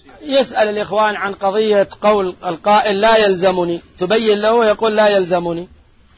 يسأل الإخوان عن قضية قول القائل لا يلزمني، تبين له ويقول لا يلزمني.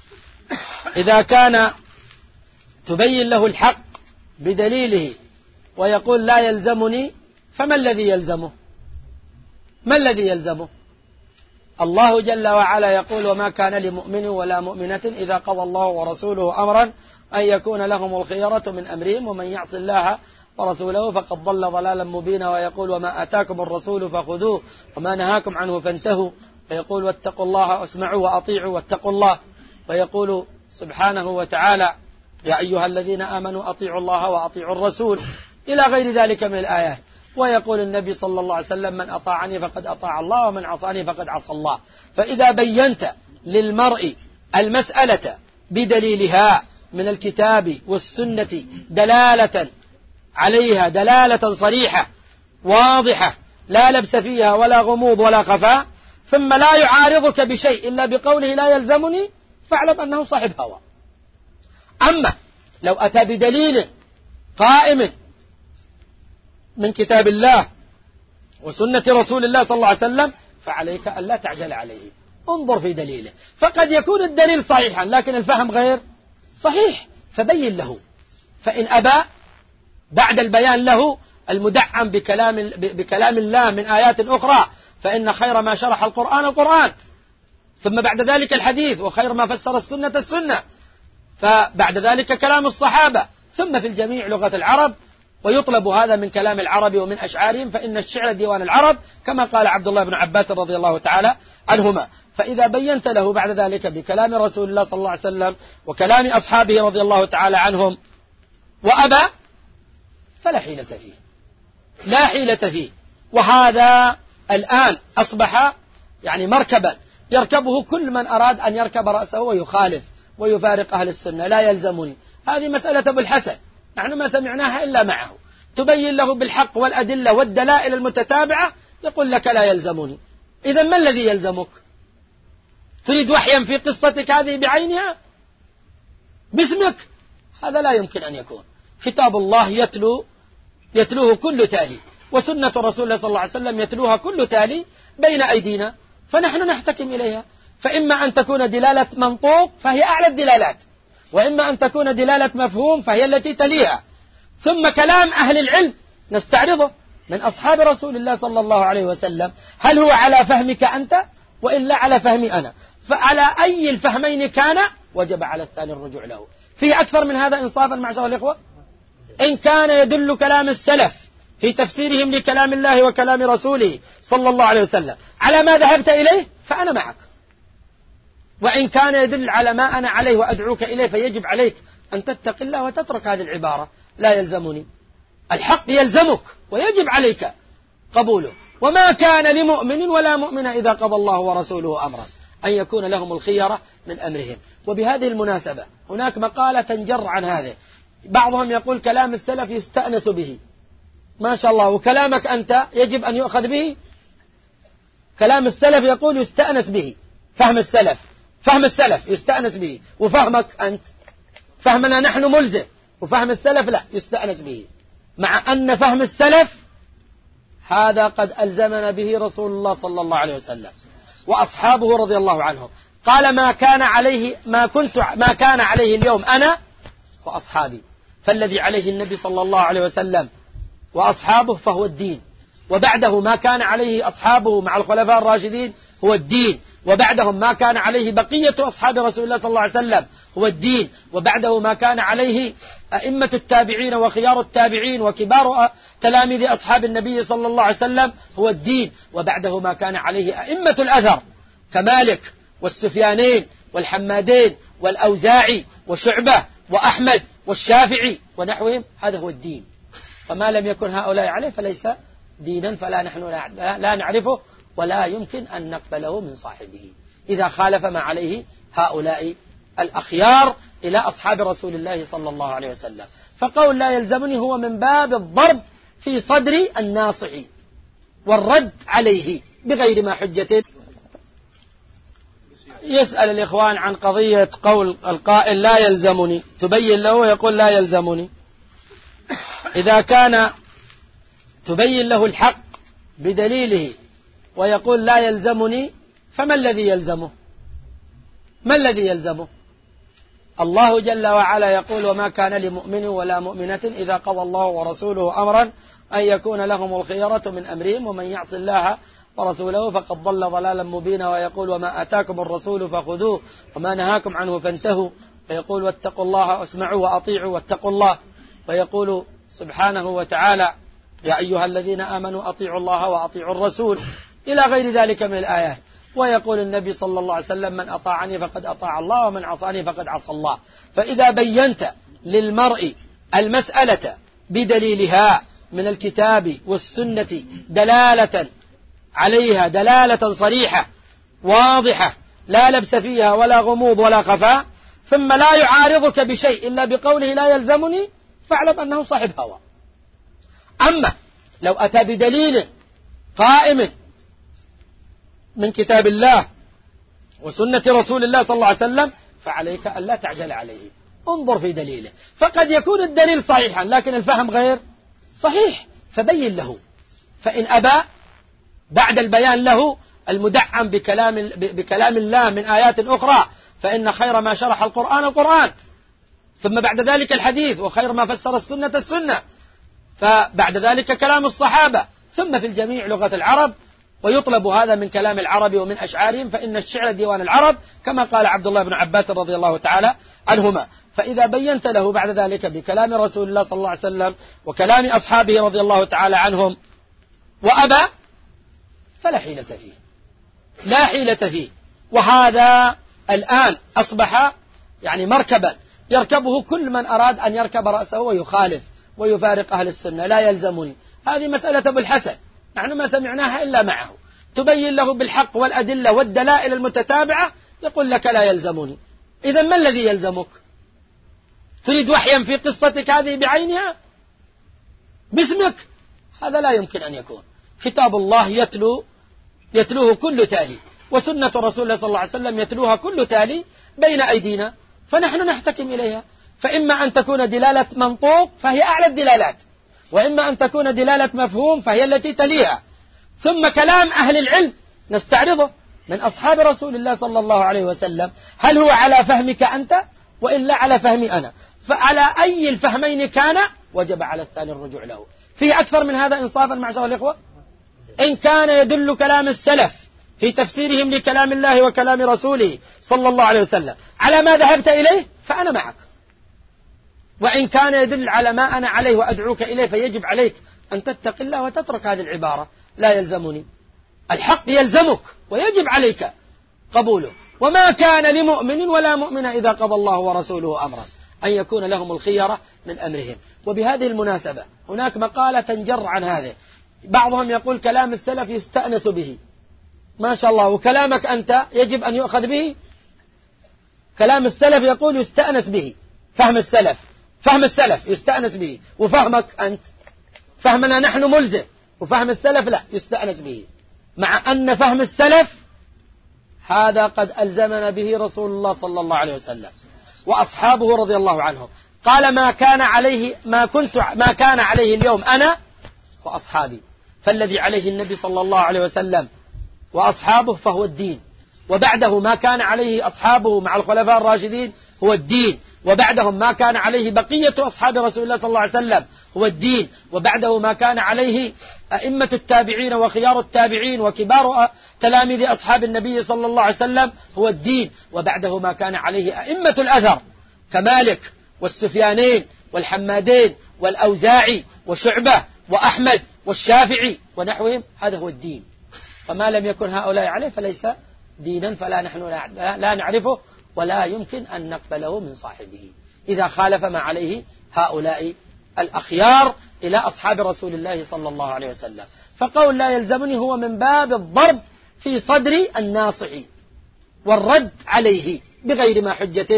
إذا كان تبين له الحق بدليله ويقول لا يلزمني، فما الذي يلزمه؟ ما الذي يلزمه؟ الله جل وعلا يقول وما كان لمؤمن ولا مؤمنة إذا قضى الله ورسوله أمرا أن يكون لهم الخيرة من أمرهم ومن يعص الله ورسوله فقد ضل ضلالا مبينا. ويقول وما آتاكم الرسول فخذوه وما نهاكم عنه فانتهوا. ويقول واتقوا الله واسمعوا وأطيعوا واتقوا الله. ويقول سبحانه وتعالى يا أيها الذين آمنوا أطيعوا الله وأطيعوا الرسول إلى غير ذلك من الآيات. ويقول النبي صلى الله عليه وسلم من أطاعني فقد أطاع الله ومن عصاني فقد عصى الله. فإذا بينت للمرء المسألة بدليلها من الكتاب والسنة دلالة عليها دلالة صريحة واضحة لا لبس فيها ولا غموض ولا خفاء، ثم لا يعارضك بشيء إلا بقوله لا يلزمني، فاعلم أنه صاحب هوى. أما لو أتى بدليل قائم من كتاب الله وسنة رسول الله صلى الله عليه وسلم فعليك ألا تعجل عليه، انظر في دليله. فقد يكون الدليل صحيحا لكن الفهم غير صحيح، فبين له. فإن أبى بعد البيان له المدعم بكلام الله من آيات أخرى، فإن خير ما شرح القرآن، ثم بعد ذلك الحديث، وخير ما فسر السنة، فبعد ذلك كلام الصحابة، ثم في الجميع لغة العرب. ويطلب هذا من كلام العرب ومن أشعارهم، فإن الشعر ديوان العرب كما قال عبد الله بن عباس رضي الله تعالى عنهما. فإذا بينت له بعد ذلك بكلام رسول الله صلى الله عليه وسلم وكلام أصحابه رضي الله تعالى عنهم وأبى، فلا حيلة فيه، لا حيلة فيه. وهذا الآن أصبح يعني مركبا يركبه كل من أراد أن يركب رأسه ويخالف ويفارق أهل السنة. لا يلزمني، هذه مسألة أبو الحسن نحن ما سمعناها إلا معه. تبين له بالحق والأدلة والدلائل المتتابعة يقول لك لا يلزمني. إذا ما الذي يلزمك؟ تريد وحيا في قصتك هذه بعينها باسمك؟ هذا لا يمكن أن يكون. كتاب الله يتلوه كل تالي، وسنة رسول الله صلى الله عليه وسلم يتلوها كل تالي بين أيدينا، فنحن نحتكم إليها. فإما أن تكون دلالة منطوق فهي أعلى الدلالات، وإما أن تكون دلالة مفهوم فهي التي تليها. ثم كلام أهل العلم نستعرضه من أصحاب رسول الله صلى الله عليه وسلم، هل هو على فهمك أنت وإلا على فهمي أنا؟ فعلى أي الفهمين كان وجب على الثاني الرجوع له. فيه أكثر من هذا إنصافا معشر الإخوة؟ إن كان يدل كلام السلف في تفسيرهم لكلام الله وكلام رسوله صلى الله عليه وسلم على ما ذهبت إليه فأنا معك، وإن كان يدل على ما أنا عليه وأدعوك إليه فيجب عليك أن تتق الله وتترك هذه العبارة لا يلزمني. الحق يلزمك ويجب عليك قبوله. وما كان لمؤمن ولا مؤمنة إذا قضى الله ورسوله أمرا أن يكون لهم الخيرة من أمرهم. وبهذه المناسبة هناك مقالة تنجر عن هذا. بعضهم يقول كلام السلف يستأنس به، ما شاء الله، وكلامك أنت يجب أن يؤخذ به. كلام السلف يقول يستأنس به، فهم السلف يستأنس به، وفهمك أنت فهمنا نحن ملزم، وفهم السلف لا يستأنس به، مع أن فهم السلف هذا قد ألزمنا به رسول الله صلى الله عليه وسلم وأصحابه رضي الله عنهم. قال ما كان عليه اليوم أنا وأصحابي، فالذي عليه النبي صلى الله عليه وسلم وأصحابه فهو الدين، وبعده ما كان عليه أصحابه مع الخلفاء الراشدين هو الدين، وبعدهم ما كان عليه بقية أصحاب رسول الله صلى الله عليه وسلم هو الدين، وبعده ما كان عليه أئمة التابعين وخيار التابعين وكبار تلاميذ أصحاب النبي صلى الله عليه وسلم هو الدين، وبعده ما كان عليه أئمة الأثر كمالك والسفيانين والحمادين والأوزاعي وشعبة وأحمد والشافعي ونحوهم، هذا هو الدين. فما لم يكن هؤلاء عليه فليس دينا، فلا نحن لا نعرفه ولا يمكن أن نقبله من صاحبه إذا خالف ما عليه هؤلاء الأخيار إلى أصحاب رسول الله صلى الله عليه وسلم. فقول لا يلزمني هو من باب الضرب في صدر الناصح والرد عليه بغير ما حجة. يسأل الإخوان عن قضية قول القائل لا يلزمني، تبين له ويقول لا يلزمني. إذا كان تبين له الحق بدليله ويقول لا يلزمني، فما الذي يلزمه؟ ما الذي يلزمه؟ الله جل وعلا يقول وما كان لمؤمن ولا مؤمنة إذا قضى الله ورسوله أمرا أن يكون لهم الخيرة من أمرهم ومن يعص الله ورسوله فقد ضل ضلالا مبينا. ويقول وما آتاكم الرسول فخذوه وما نهاكم عنه فانتهوا. ويقول واتقوا الله واسمعوا وأطيعوا واتقوا الله. ويقول سبحانه وتعالى يا أيها الذين آمنوا أطيعوا الله وأطيعوا الرسول إلى غير ذلك من الآيات. ويقول النبي صلى الله عليه وسلم من أطاعني فقد أطاع الله ومن عصاني فقد عصى الله. فإذا بينت للمرء المسألة بدليلها من الكتاب والسنة دلالة عليها دلالة صريحة واضحة لا لبس فيها ولا غموض ولا خفاء، ثم لا يعارضك بشيء إلا بقوله لا يلزمني، فاعلم أنه صاحب هوى. أما لو أتى بدليل قائم من كتاب الله وسنة رسول الله صلى الله عليه وسلم فعليك ألا تعجل عليه، انظر في دليله. فقد يكون الدليل صحيحا لكن الفهم غير صحيح، فبين له. فإن أبى بعد البيان له المدعم بكلام الله من آيات أخرى، فإن خير ما شرح القرآن، ثم بعد ذلك الحديث، وخير ما فسر السنة، فبعد ذلك كلام الصحابة، ثم في الجميع لغة العرب، ويطلب هذا من كلام العرب ومن أشعارهم، فإن الشعر ديوان العرب كما قال عبد الله بن عباس رضي الله تعالى عنهما. فإذا بينت له بعد ذلك بكلام رسول الله صلى الله عليه وسلم وكلام أصحابه رضي الله تعالى عنهم وأبى فلا حيلة فيه، لا حيلة فيه. وهذا الآن أصبح يعني مركبا يركبه كل من أراد أن يركب رأسه ويخالف ويفارق أهل السنة. لا يلزمني، هذه مسألة أبو الحسن نحن ما سمعناها إلا معه. تبين له بالحق والأدلة والدلائل المتتابعة يقول لك لا يلزمني. إذا ما الذي يلزمك؟ تريد وحيا في قصتك هذه بعينها باسمك؟ هذا لا يمكن أن يكون. كتاب الله يتلوه كل تالي، وسنة رسول الله صلى الله عليه وسلم يتلوها كل تالي بين أيدينا، فنحن نحتكم إليها. فإما أن تكون دلالة منطوق فهي أعلى الدلالات، وإما أن تكون دلالة مفهوم فهي التي تليها. ثم كلام أهل العلم نستعرضه من أصحاب رسول الله صلى الله عليه وسلم، هل هو على فهمك أنت وإلا على فهمي أنا؟ فعلى أي الفهمين كان وجب على الثاني الرجوع له. فيه أكثر من هذا إنصافا معشر الإخوة؟ إن كان يدل كلام السلف في تفسيرهم لكلام الله وكلام رسوله صلى الله عليه وسلم على ما ذهبت إليه فأنا معك، وإن كان يدل على ما أنا عليه وأدعوك إليه فيجب عليك أن تتق الله وتترك هذه العبارة لا يلزمني. الحق يلزمك ويجب عليك قبوله. وما كان لمؤمن ولا مؤمنة إذا قضى الله ورسوله أمرا أن يكون لهم الخيرة من أمرهم. وبهذه المناسبة هناك مقالة تنجر عن هذا. بعضهم يقول كلام السلف يستأنس به، ما شاء الله، وكلامك أنت يجب أن يؤخذ به. كلام السلف يقول يستأنس به، فهم السلف يستأنس به، وفهمك أنت فهمنا نحن ملزم، وفهم السلف لا يستأنس به، مع أن فهم السلف هذا قد ألزمنا به رسول الله صلى الله عليه وسلم وأصحابه رضي الله عنهم. قال ما كان عليه اليوم أنا وأصحابي، فالذي عليه النبي صلى الله عليه وسلم وأصحابه فهو الدين، وبعده ما كان عليه أصحابه مع الخلفاء الراشدين هو الدين، وبعدهم ما كان عليه بقية أصحاب رسول الله صلى الله عليه وسلم هو الدين، وبعده ما كان عليه أئمة التابعين وخيار التابعين وكبار تلاميذ أصحاب النبي صلى الله عليه وسلم هو الدين، وبعده ما كان عليه أئمة الأثر كمالك والسفيانين والحمادين والأوزاعي وشعبة وأحمد والشافعي ونحوهم، هذا هو الدين. فما لم يكن هؤلاء عليه فليس دينا، فلا نحن لا نعرفه ولا يمكن أن نقبله من صاحبه إذا خالف ما عليه هؤلاء الأخيار إلى أصحاب رسول الله صلى الله عليه وسلم. فقول لا يلزمني هو من باب الضرب في صدر الناصح والرد عليه بغير ما حجة